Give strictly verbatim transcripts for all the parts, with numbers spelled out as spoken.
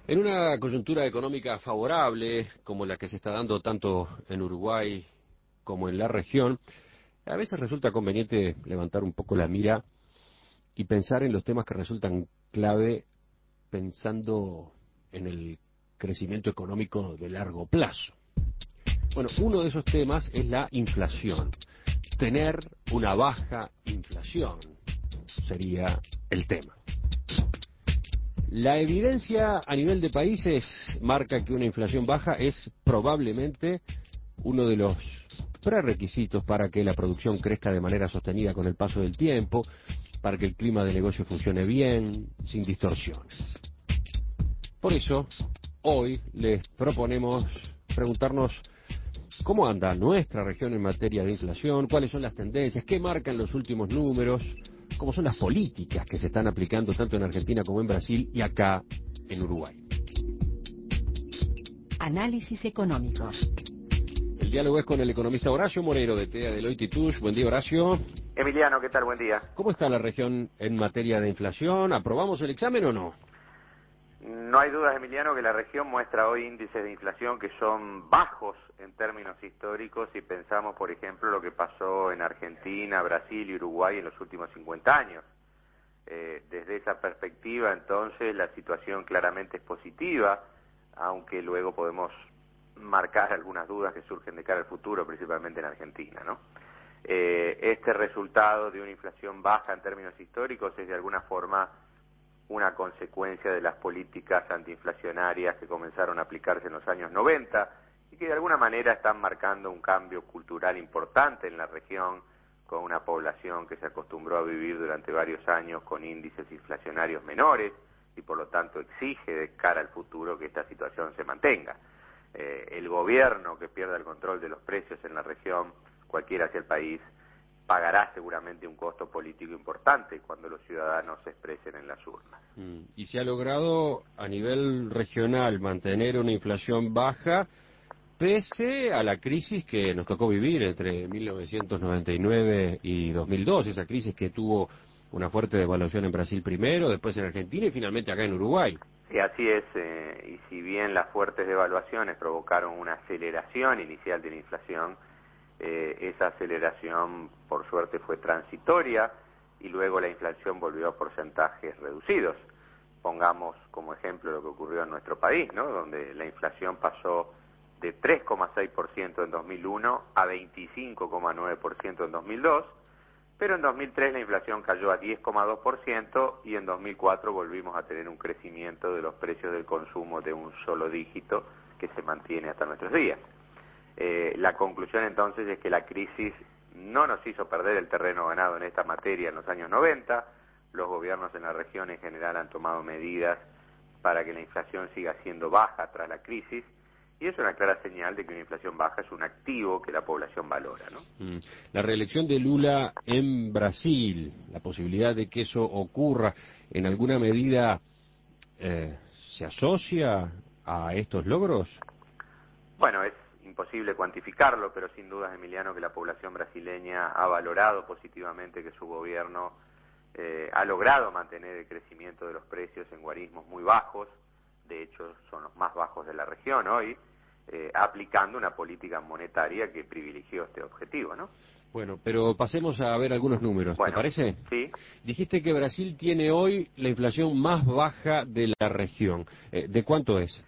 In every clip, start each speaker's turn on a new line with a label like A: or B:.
A: En una coyuntura económica favorable, como la que se está dando tanto en Uruguay como en la región, a veces resulta conveniente levantar un poco la mira y pensar en los temas que resultan clave pensando en el crecimiento económico de largo plazo. Bueno, uno de esos temas es la inflación. Tener una baja inflación sería el tema. La evidencia a nivel de países marca que una inflación baja es probablemente uno de los prerequisitos para que la producción crezca de manera sostenida con el paso del tiempo, para que el clima de negocio funcione bien, sin distorsiones. Por eso, hoy les proponemos preguntarnos cómo anda nuestra región en materia de inflación, cuáles son las tendencias, qué marcan los últimos números, cómo son las políticas que se están aplicando tanto en Argentina como en Brasil y acá en Uruguay.
B: Análisis económico.
A: El diálogo es con el economista Horacio Morero de T E A Deloitte y Touche. Buen día, Horacio.
C: Emiliano, ¿qué tal? Buen día.
A: ¿Cómo está la región en materia de inflación? ¿Aprobamos el examen o no?
C: No hay dudas, Emiliano, que la región muestra hoy índices de inflación que son bajos en términos históricos si pensamos, por ejemplo, lo que pasó en Argentina, Brasil y Uruguay en los últimos cincuenta años. Eh, desde esa perspectiva, entonces, la situación claramente es positiva, aunque luego podemos marcar algunas dudas que surgen de cara al futuro, principalmente en Argentina, ¿no? Eh, este resultado de una inflación baja en términos históricos es de alguna forma una consecuencia de las políticas antiinflacionarias que comenzaron a aplicarse en los años noventa y que de alguna manera están marcando un cambio cultural importante en la región, con una población que se acostumbró a vivir durante varios años con índices inflacionarios menores y por lo tanto exige de cara al futuro que esta situación se mantenga. Eh, el gobierno que pierda el control de los precios en la región, cualquiera sea el país, pagará seguramente un costo político importante cuando los ciudadanos se expresen en las urnas.
A: Mm. ¿Y se ha logrado a nivel regional mantener una inflación baja pese a la crisis que nos tocó vivir entre mil novecientos noventa y nueve y dos mil dos, esa crisis que tuvo una fuerte devaluación en Brasil primero, después en Argentina y finalmente acá en Uruguay?
C: Sí, así es, eh, y si bien las fuertes devaluaciones provocaron una aceleración inicial de la inflación, Eh, esa aceleración por suerte fue transitoria y luego la inflación volvió a porcentajes reducidos. Pongamos como ejemplo lo que ocurrió en nuestro país, ¿no? Donde la inflación pasó de tres coma seis por ciento en dos mil uno a veinticinco coma nueve por ciento en dos mil dos, pero en dos mil tres la inflación cayó a diez coma dos por ciento y en dos mil cuatro volvimos a tener un crecimiento de los precios del consumo de un solo dígito que se mantiene hasta nuestros días. Eh, la conclusión entonces es que la crisis no nos hizo perder el terreno ganado en esta materia en los años noventa, los gobiernos en la región en general han tomado medidas para que la inflación siga siendo baja tras la crisis, y es una clara señal de que una inflación baja es un activo que la población valora, ¿no?
A: Mm. La reelección de Lula en Brasil, la posibilidad de que eso ocurra, ¿en alguna medida eh, se asocia a estos logros?
C: Bueno, es imposible cuantificarlo, pero sin dudas, Emiliano, que la población brasileña ha valorado positivamente que su gobierno eh, ha logrado mantener el crecimiento de los precios en guarismos muy bajos, de hecho son los más bajos de la región hoy, eh, aplicando una política monetaria que privilegió este objetivo, ¿no?
A: Bueno, pero pasemos a ver algunos números, ¿te
C: Bueno,
A: parece?
C: sí.
A: Dijiste que Brasil tiene hoy la inflación más baja de la región. Eh, ¿De cuánto es?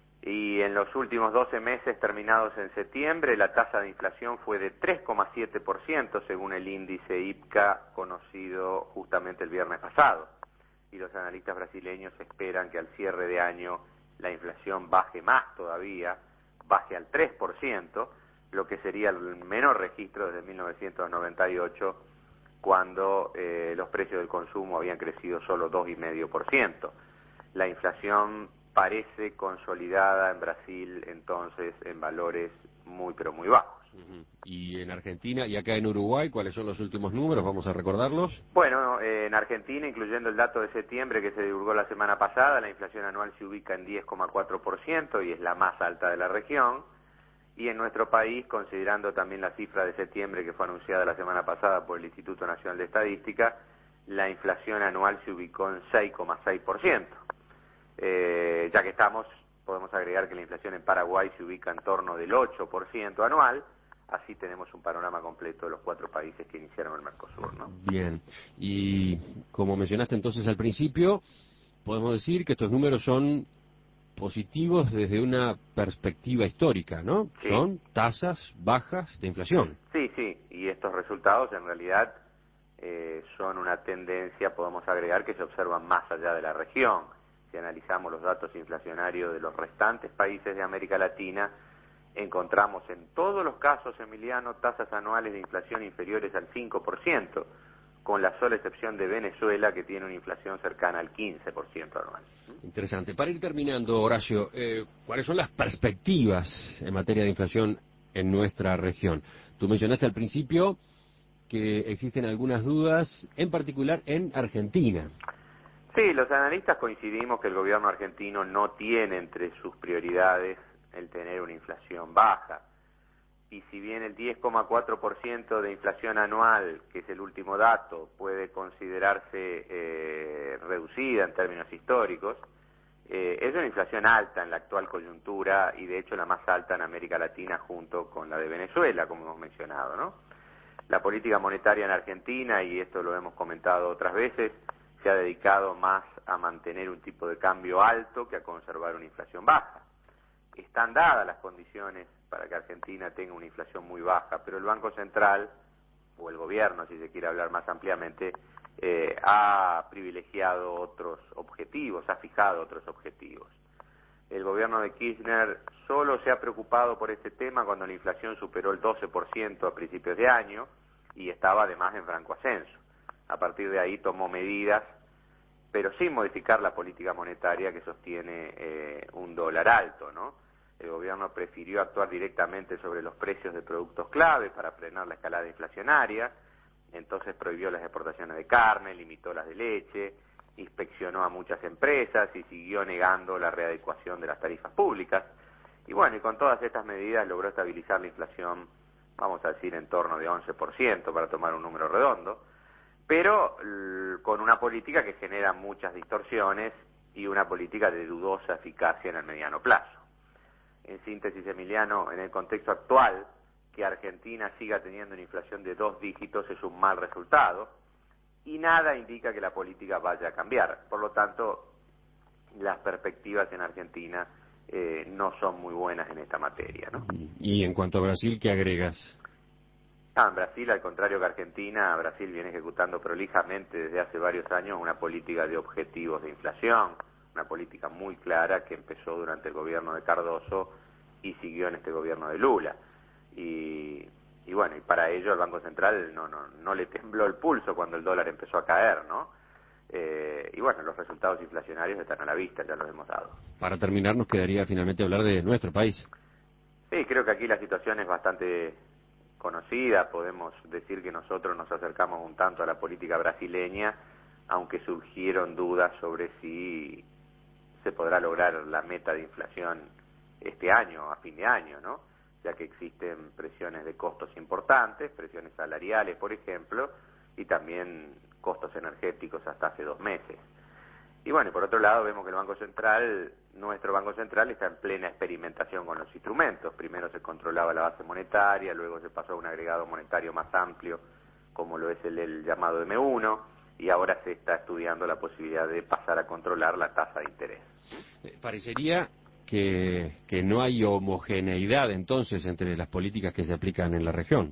C: Y en los últimos doce meses terminados en septiembre, la tasa de inflación fue de tres coma siete por ciento según el índice I P C A conocido justamente el viernes pasado. Y los analistas brasileños esperan que al cierre de año la inflación baje más todavía, baje al tres por ciento, lo que sería el menor registro desde mil novecientos noventa y ocho, cuando eh, los precios del consumo habían crecido solo dos coma cinco por ciento. La inflación parece consolidada en Brasil, entonces, en valores muy, pero muy bajos.
A: Uh-huh. ¿Y en Argentina y acá en Uruguay, cuáles son los últimos números? Vamos a recordarlos.
C: Bueno, eh, en Argentina, incluyendo el dato de septiembre que se divulgó la semana pasada, la inflación anual se ubica en diez coma cuatro por ciento y es la más alta de la región. Y en nuestro país, considerando también la cifra de septiembre que fue anunciada la semana pasada por el Instituto Nacional de Estadística, la inflación anual se ubicó en seis coma seis por ciento. Eh, Eh, ya que estamos, podemos agregar que la inflación en Paraguay se ubica en torno del ocho por ciento anual. Así tenemos un panorama completo de los cuatro países que iniciaron el Mercosur, ¿no?
A: Bien, y como mencionaste entonces al principio, podemos decir que estos números son positivos desde una perspectiva histórica, ¿no?
C: Sí.
A: Son tasas bajas de inflación.
C: Sí, sí, y estos resultados en realidad eh, son una tendencia, podemos agregar, que se observan más allá de la región. Si analizamos los datos inflacionarios de los restantes países de América Latina, encontramos en todos los casos, Emiliano, tasas anuales de inflación inferiores al cinco por ciento, con la sola excepción de Venezuela, que tiene una inflación cercana al quince por ciento anual.
A: Interesante. Para ir terminando, Horacio, eh, ¿cuáles son las perspectivas en materia de inflación en nuestra región? Tú mencionaste al principio que existen algunas dudas, en particular en Argentina.
C: Sí, los analistas coincidimos que el gobierno argentino no tiene entre sus prioridades el tener una inflación baja. Y si bien el diez coma cuatro por ciento de inflación anual, que es el último dato, puede considerarse eh, reducida en términos históricos, eh, es una inflación alta en la actual coyuntura y de hecho la más alta en América Latina junto con la de Venezuela, como hemos mencionado, ¿no? La política monetaria en Argentina, y esto lo hemos comentado otras veces, se ha dedicado más a mantener un tipo de cambio alto que a conservar una inflación baja. Están dadas las condiciones para que Argentina tenga una inflación muy baja, pero el Banco Central, o el gobierno, si se quiere hablar más ampliamente, eh, ha privilegiado otros objetivos, ha fijado otros objetivos. El gobierno de Kirchner solo se ha preocupado por este tema cuando la inflación superó el doce por ciento a principios de año y estaba además en franco ascenso. A partir de ahí tomó medidas, pero sin modificar la política monetaria que sostiene eh, un dólar alto, ¿no? El gobierno prefirió actuar directamente sobre los precios de productos clave para frenar la escalada inflacionaria, entonces prohibió las exportaciones de carne, limitó las de leche, inspeccionó a muchas empresas y siguió negando la readecuación de las tarifas públicas. Y bueno, y con todas estas medidas logró estabilizar la inflación, vamos a decir, en torno de once por ciento, para tomar un número redondo, pero con una política que genera muchas distorsiones y una política de dudosa eficacia en el mediano plazo. En síntesis, Emiliano, en el contexto actual, que Argentina siga teniendo una inflación de dos dígitos es un mal resultado y nada indica que la política vaya a cambiar. Por lo tanto, las perspectivas en Argentina eh, no son muy buenas en esta materia, ¿no?
A: Y en cuanto a Brasil, ¿qué agregas?
C: Ah, en Brasil, al contrario que Argentina, Brasil viene ejecutando prolijamente desde hace varios años una política de objetivos de inflación, una política muy clara que empezó durante el gobierno de Cardoso y siguió en este gobierno de Lula. Y, y bueno, y para ello el Banco Central no, no, no le tembló el pulso cuando el dólar empezó a caer, ¿no? Eh, y bueno, los resultados inflacionarios están a la vista, ya los hemos dado.
A: Para terminar, nos quedaría finalmente hablar de nuestro país.
C: Sí, creo que aquí la situación es bastante conocida, podemos decir que nosotros nos acercamos un tanto a la política brasileña, aunque surgieron dudas sobre si se podrá lograr la meta de inflación este año, a fin de año, ¿no? Ya que existen presiones de costos importantes, presiones salariales, por ejemplo, y también costos energéticos hasta hace dos meses. Y bueno, y por otro lado vemos que el Banco Central, nuestro Banco Central, está en plena experimentación con los instrumentos. Primero se controlaba la base monetaria, luego se pasó a un agregado monetario más amplio, como lo es el, el llamado eme uno, y ahora se está estudiando la posibilidad de pasar a controlar la tasa de interés.
A: Eh, parecería que, que no hay homogeneidad entonces entre las políticas que se aplican en la región.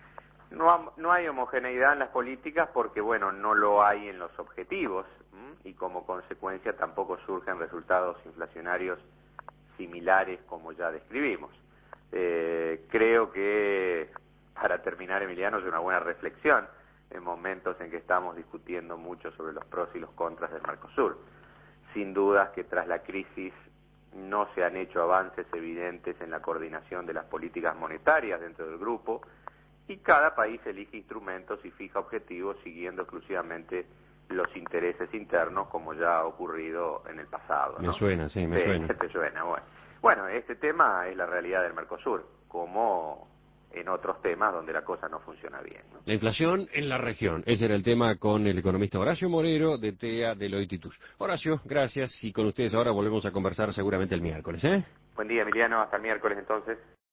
C: No, no hay homogeneidad en las políticas porque, bueno, no lo hay en los objetivos, ¿m? Y como consecuencia tampoco surgen resultados inflacionarios similares como ya describimos. Eh, creo que, para terminar, Emiliano, es una buena reflexión en momentos en que estamos discutiendo mucho sobre los pros y los contras del Mercosur. Sin dudas que tras la crisis no se han hecho avances evidentes en la coordinación de las políticas monetarias dentro del grupo, y cada país elige instrumentos y fija objetivos siguiendo exclusivamente los intereses internos, como ya ha ocurrido en el pasado, ¿no?
A: Me suena, sí, me
C: sí,
A: suena.
C: te suena, bueno. Bueno, este tema es la realidad del Mercosur, como en otros temas donde la cosa no funciona bien, ¿no?
A: La inflación en la región. Ese era el tema con el economista Horacio Morero de T E A Deloitte y Touche. Horacio, gracias. Y con ustedes ahora volvemos a conversar seguramente el miércoles, ¿eh?
C: Buen día, Emiliano. Hasta el miércoles, entonces.